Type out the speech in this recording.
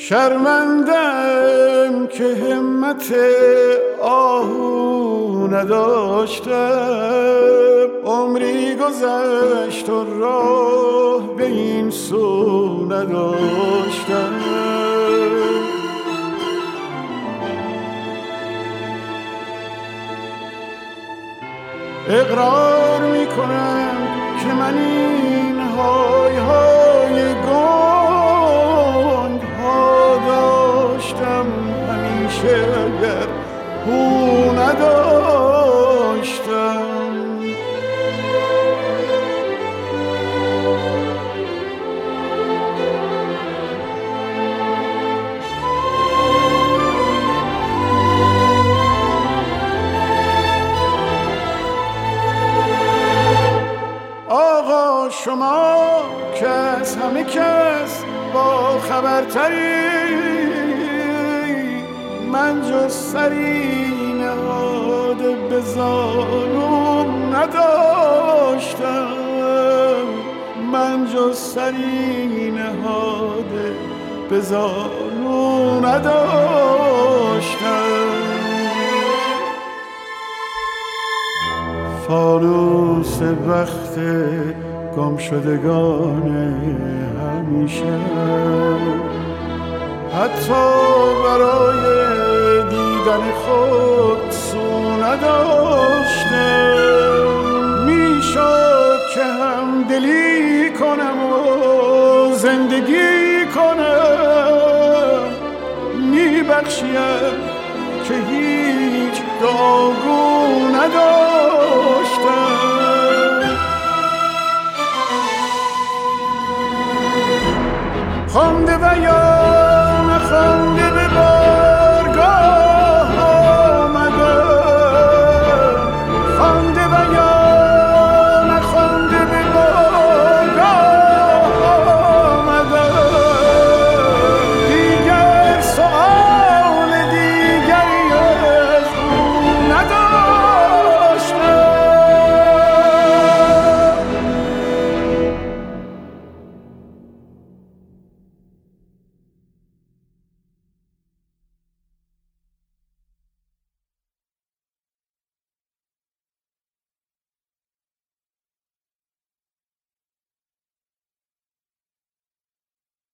شرمندم که همت آهو نداشتم، عمری گذشت و راه به این سو نداشتم. اقرار میکنم که من این های های گنگ ها داشتم همیشه اگر او نداشتم. آقا شما که از همه کس با خبرتری، من جز سری نهاده به زانو نداشتم، من جز سری نهاده به زانو نداشتم. فانوس وقت گم شدگان همیشه حتی برای دیدن خود سو نداشتم. میشد که هم دلی کنم و زندگی کنم، میبخشیم